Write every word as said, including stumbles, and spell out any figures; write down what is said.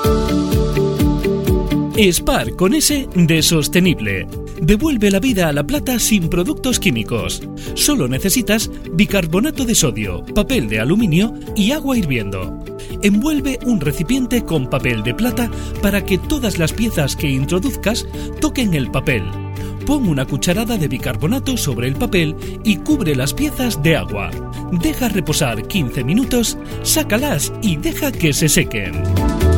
Spar con S de sostenible. Devuelve la vida a la plata sin productos químicos. Solo necesitas bicarbonato de sodio, papel de aluminio y agua hirviendo. Envuelve un recipiente con papel de plata para que todas las piezas que introduzcas toquen el papel. Pon una cucharada de bicarbonato sobre el papel y cubre las piezas de agua. Deja reposar quince minutos, sácalas y deja que se sequen.